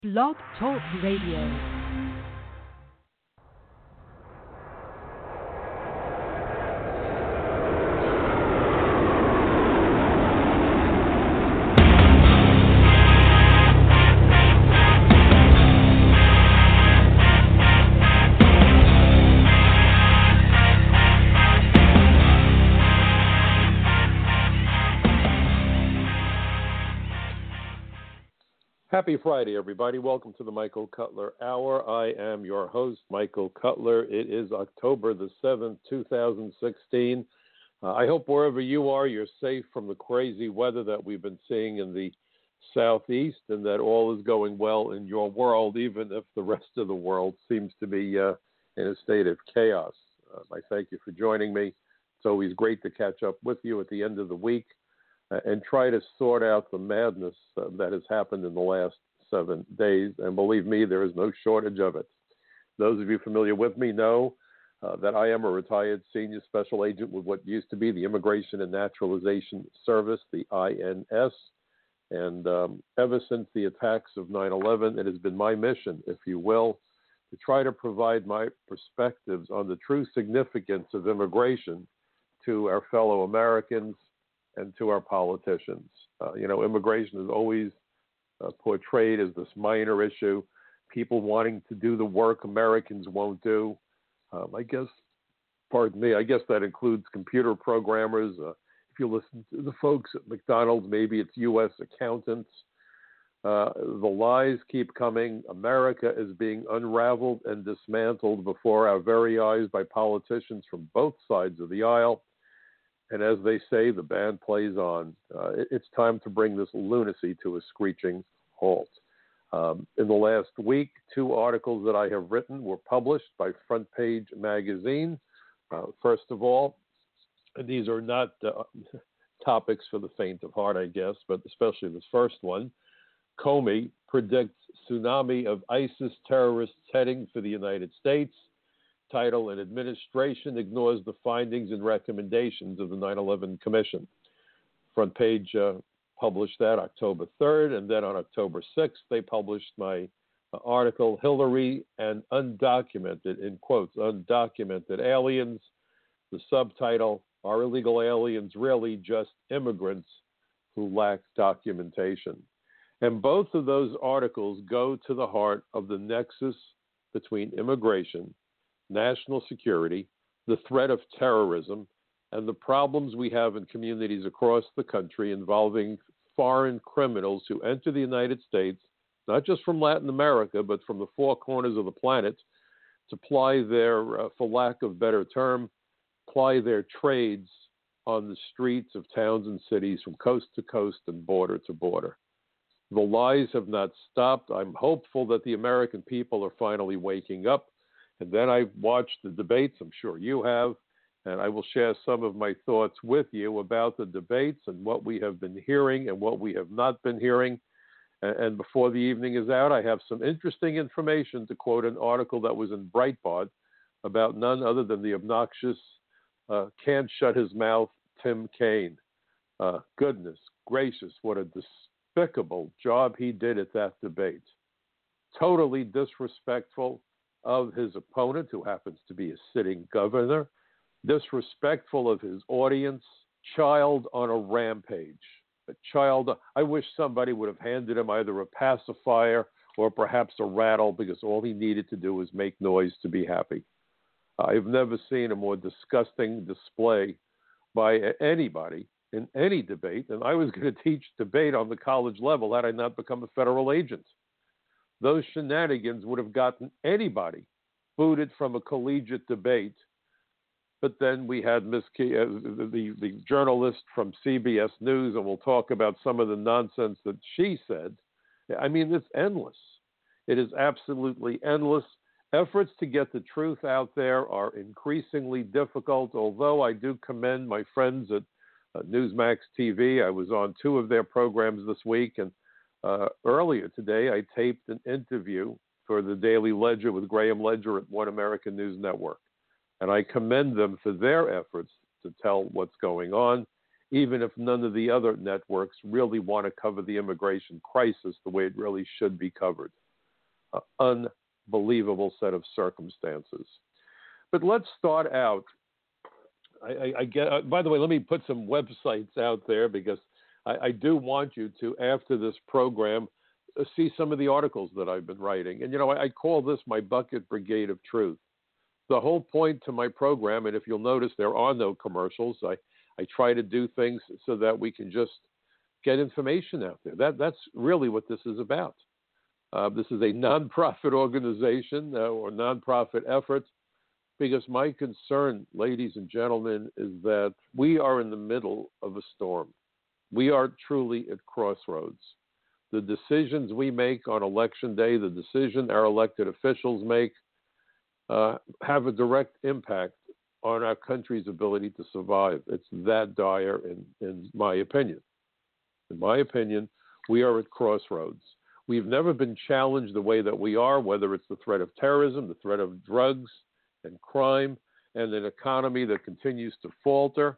Blog Talk Radio. Happy Friday, everybody. Welcome to the Michael Cutler Hour. I am your host, Michael Cutler. It is October the 7th, 2016. I hope wherever you are, you're safe from the crazy weather that we've been seeing in the southeast and that all is going well in your world, even if the rest of the world seems to be in a state of chaos. I thank you for joining me. It's always great to catch up with you at the end of the week and try to sort out the madness that has happened in the last 7 days. And believe me, there is no shortage of it. Those of you familiar with me know that I am a retired senior special agent with what used to be the Immigration and Naturalization Service, the INS. And ever since the attacks of 9/11, it has been my mission, if you will, to try to provide my perspectives on the true significance of immigration to our fellow Americans and to our politicians. Immigration is always portrayed as this minor issue, people wanting to do the work Americans won't do. I guess that includes computer programmers. If you listen to the folks at McDonald's, maybe it's U.S. accountants. The lies keep coming. America is being unraveled and dismantled before our very eyes by politicians from both sides of the aisle. And as they say, the band plays on. It's time to bring this lunacy to a screeching halt. In the last week, 2 articles that I have written were published by Front Page Magazine. First of all, these are not topics for the faint of heart, I guess, but especially this first one. Comey predicts tsunami of ISIS terrorists heading for the United States. Title: An administration ignores the findings and recommendations of the 9/11 Commission. Front Page published that October 3rd, and then on October 6th, they published my article, Hillary and Undocumented, in quotes, Undocumented Aliens. The subtitle: Are illegal aliens really just immigrants who lack documentation? And both of those articles go to the heart of the nexus between immigration, national security, the threat of terrorism, and the problems we have in communities across the country involving foreign criminals who enter the United States, not just from Latin America, but from the 4 corners of the planet, to ply their, for lack of a better term, ply their trades on the streets of towns and cities from coast to coast and border to border. The lies have not stopped. I'm hopeful that the American people are finally waking up. And then I've watched the debates, I'm sure you have, and I will share some of my thoughts with you about the debates and what we have been hearing and what we have not been hearing. And before the evening is out, I have some interesting information to quote an article that was in Breitbart about none other than the obnoxious, can't shut his mouth, Tim Kaine. Goodness gracious, what a despicable job he did at that debate. Totally disrespectful of his opponent, who happens to be a sitting governor, disrespectful of his audience, child on a rampage. A child, I wish somebody would have handed him either a pacifier or perhaps a rattle, because all he needed to do was make noise to be happy. I've never seen a more disgusting display by anybody in any debate, and I was going to teach debate on the college level had I not become a federal agent. Those shenanigans would have gotten anybody booted from a collegiate debate. But then we had the journalist from CBS News, and we'll talk about some of the nonsense that she said. I mean, it's endless. It is absolutely endless. Efforts to get the truth out there are increasingly difficult, although I do commend my friends at Newsmax TV. I was on 2 of their programs this week, and earlier today, I taped an interview for the Daily Ledger with Graham Ledger at One American News Network. And I commend them for their efforts to tell what's going on, even if none of the other networks really want to cover the immigration crisis the way it really should be covered. unbelievable set of circumstances. But let's start out. I get. By the way, let me put some websites out there because I do want you to, after this program, see some of the articles that I've been writing. And, I call this my Bucket Brigade of Truth. The whole point to my program, and if you'll notice, there are no commercials. I try to do things so that we can just get information out there. That's really what this is about. This is a nonprofit organization or nonprofit effort, because my concern, ladies and gentlemen, is that we are in the middle of a storm. We are truly at crossroads. The decisions we make on election day, the decision our elected officials make, have a direct impact on our country's ability to survive. It's that dire, in my opinion. In my opinion, we are at crossroads. We've never been challenged the way that we are, whether it's the threat of terrorism, the threat of drugs and crime, and an economy that continues to falter.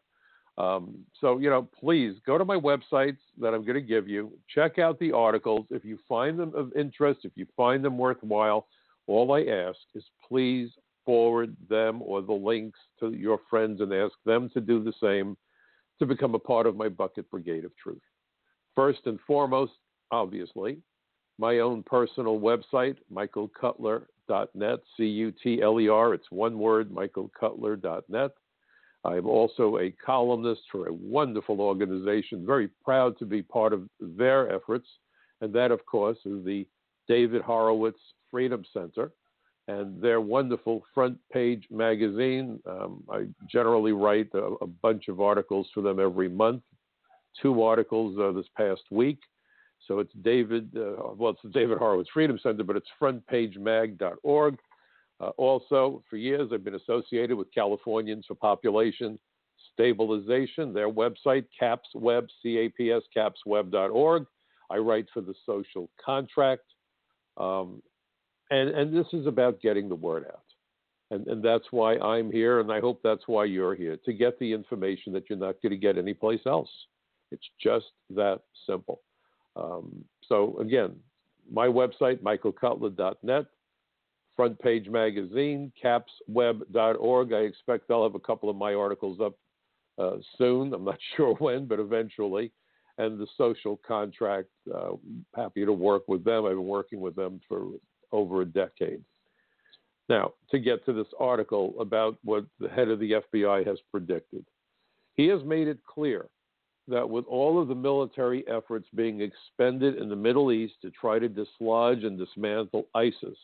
So, please go to my websites that I'm going to give you. Check out the articles. If you find them of interest, if you find them worthwhile, all I ask is please forward them or the links to your friends and ask them to do the same to become a part of my Bucket Brigade of Truth. First and foremost, obviously, my own personal website, michaelcutler.net, C-U-T-L-E-R. It's one word, michaelcutler.net. I'm also a columnist for a wonderful organization, very proud to be part of their efforts. And that, of course, is the David Horowitz Freedom Center and their wonderful front page magazine. I generally write a bunch of articles for them every month, 2 articles this past week. So it's it's the David Horowitz Freedom Center, but it's frontpagemag.org. Also, for years, I've been associated with Californians for Population Stabilization, their website, CAPSWeb, C-A-P-S, capsweb.org. I write for the Social Contract. And this is about getting the word out. And that's why I'm here, and I hope that's why you're here, to get the information that you're not going to get anyplace else. It's just that simple. So, again, my website, michaelcutler.net, Front Page Magazine, capsweb.org. I expect I'll have a couple of my articles up soon. I'm not sure when, but eventually. And the Social Contract, happy to work with them. I've been working with them for over a decade. Now, to get to this article about what the head of the FBI has predicted. He has made it clear that with all of the military efforts being expended in the Middle East to try to dislodge and dismantle ISIS,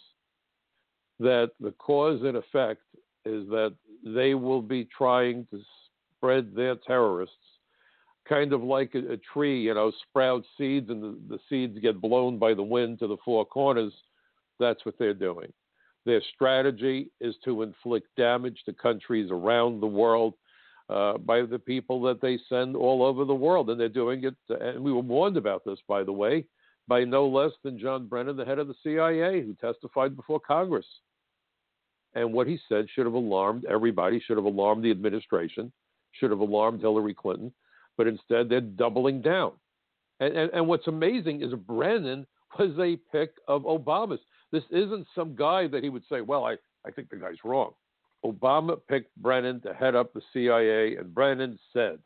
that the cause and effect is that they will be trying to spread their terrorists, kind of like a tree, sprouts seeds and the seeds get blown by the wind to the 4 corners. That's what they're doing. Their strategy is to inflict damage to countries around the world by the people that they send all over the world. And they're doing it, and we were warned about this, by the way, by no less than John Brennan, the head of the CIA, who testified before Congress. And what he said should have alarmed everybody, should have alarmed the administration, should have alarmed Hillary Clinton, but instead they're doubling down. And what's amazing is Brennan was a pick of Obama's. This isn't some guy that he would say, well, I think the guy's wrong. Obama picked Brennan to head up the CIA, and Brennan said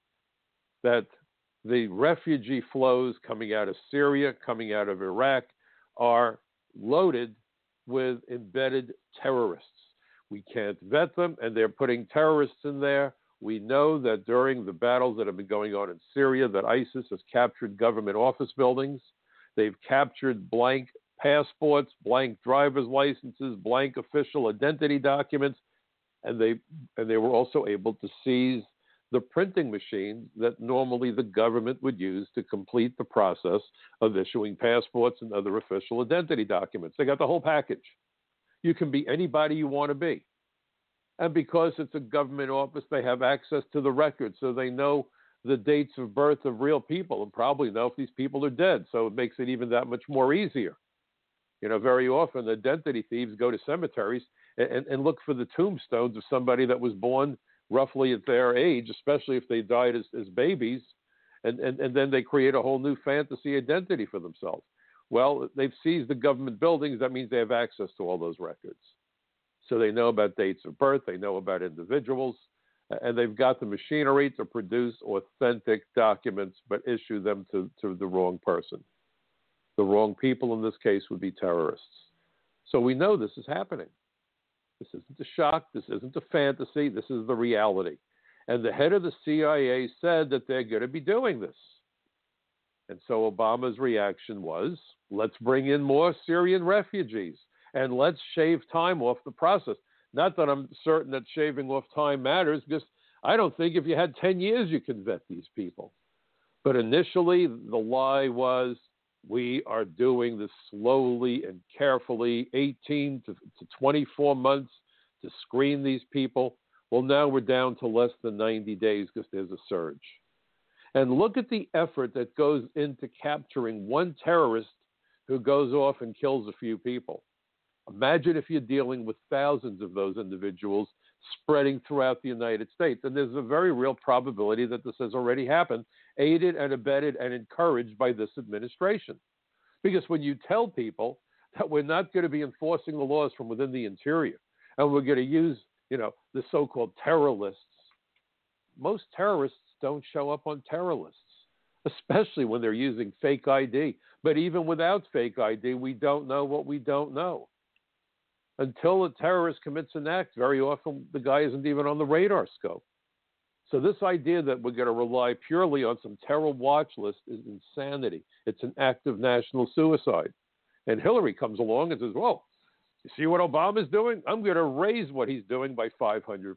that the refugee flows coming out of Syria, coming out of Iraq, are loaded with embedded terrorists. We can't vet them, and they're putting terrorists in there. We know that during the battles that have been going on in Syria, that ISIS has captured government office buildings. They've captured blank passports, blank driver's licenses, blank official identity documents, and they were also able to seize the printing machines that normally the government would use to complete the process of issuing passports and other official identity documents. They got the whole package. You can be anybody you want to be. And because it's a government office, they have access to the records, so they know the dates of birth of real people and probably know if these people are dead. So it makes it even that much more easier. Very often identity thieves go to cemeteries and look for the tombstones of somebody that was born roughly at their age, especially if they died as babies, and then they create a whole new fantasy identity for themselves. Well, they've seized the government buildings. That means they have access to all those records. So they know about dates of birth, they know about individuals, and they've got the machinery to produce authentic documents, but issue them to the wrong person. The wrong people in this case would be terrorists. So we know this is happening. This isn't a shock. This isn't a fantasy. This is the reality. And the head of the CIA said that they're going to be doing this. And so Obama's reaction was, let's bring in more Syrian refugees and let's shave time off the process. Not that I'm certain that shaving off time matters, because I don't think if you had 10 years you could vet these people. But initially, the lie was, we are doing this slowly and carefully, 18 to 24 months to screen these people. Well, now we're down to less than 90 days because there's a surge. And look at the effort that goes into capturing one terrorist who goes off and kills a few people. Imagine if you're dealing with thousands of those individuals spreading throughout the United States. And there's a very real probability that this has already happened, aided and abetted and encouraged by this administration. Because when you tell people that we're not going to be enforcing the laws from within the interior, and we're going to use, the so-called terror lists, most terrorists don't show up on terror lists, especially when they're using fake ID. But even without fake ID, we don't know what we don't know. Until a terrorist commits an act, very often the guy isn't even on the radar scope. So this idea that we're going to rely purely on some terror watch list is insanity. It's an act of national suicide. And Hillary comes along and says, well, you see what Obama's doing? I'm going to raise what he's doing by 500%.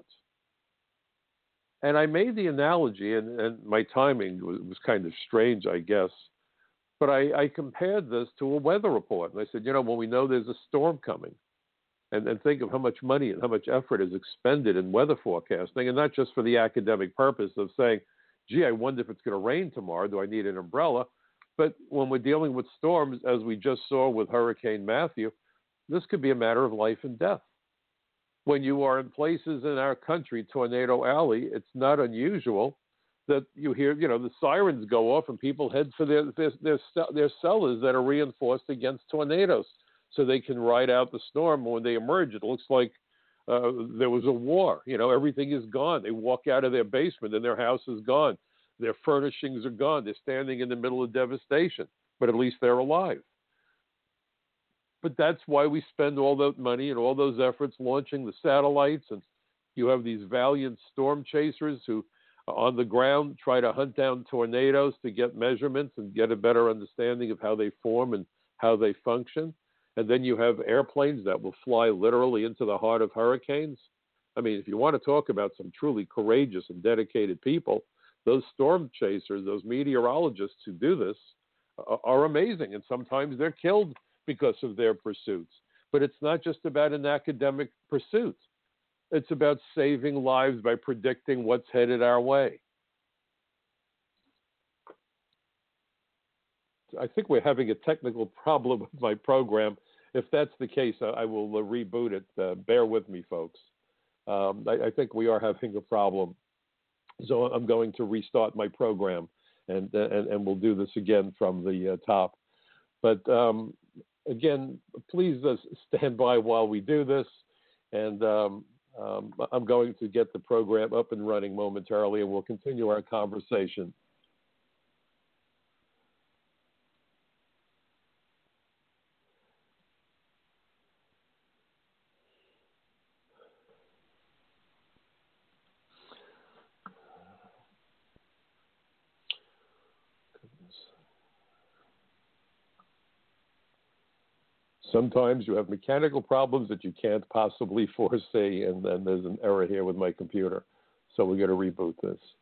And I made the analogy, and my timing was kind of strange, I guess, but I compared this to a weather report. And I said, when we know there's a storm coming, and think of how much money and how much effort is expended in weather forecasting, and not just for the academic purpose of saying, gee, I wonder if it's going to rain tomorrow. Do I need an umbrella? But when we're dealing with storms, as we just saw with Hurricane Matthew, this could be a matter of life and death. When you are in places in our country, Tornado Alley, it's not unusual that you hear, the sirens go off and people head for their cellars that are reinforced against tornadoes, so they can ride out the storm. When they emerge, it looks like there was a war. Everything is gone. They walk out of their basement and their house is gone. Their furnishings are gone. They're standing in the middle of devastation, but at least they're alive. But that's why we spend all that money and all those efforts launching the satellites. And you have these valiant storm chasers who, on the ground, try to hunt down tornadoes to get measurements and get a better understanding of how they form and how they function. And then you have airplanes that will fly literally into the heart of hurricanes. I mean, if you want to talk about some truly courageous and dedicated people, those storm chasers, those meteorologists who do this are amazing. And sometimes they're killed because of their pursuits. But it's not just about an academic pursuit. It's about saving lives by predicting what's headed our way. I think we're having a technical problem with my program. If that's the case, I will reboot it. Bear with me, folks. I think we are having a problem. So I'm going to restart my program, and we'll do this again from the top. But again, please stand by while we do this. And I'm going to get the program up and running momentarily, and we'll continue our conversation. Sometimes you have mechanical problems that you can't possibly foresee, and then there's an error here with my computer. So we're going to reboot this.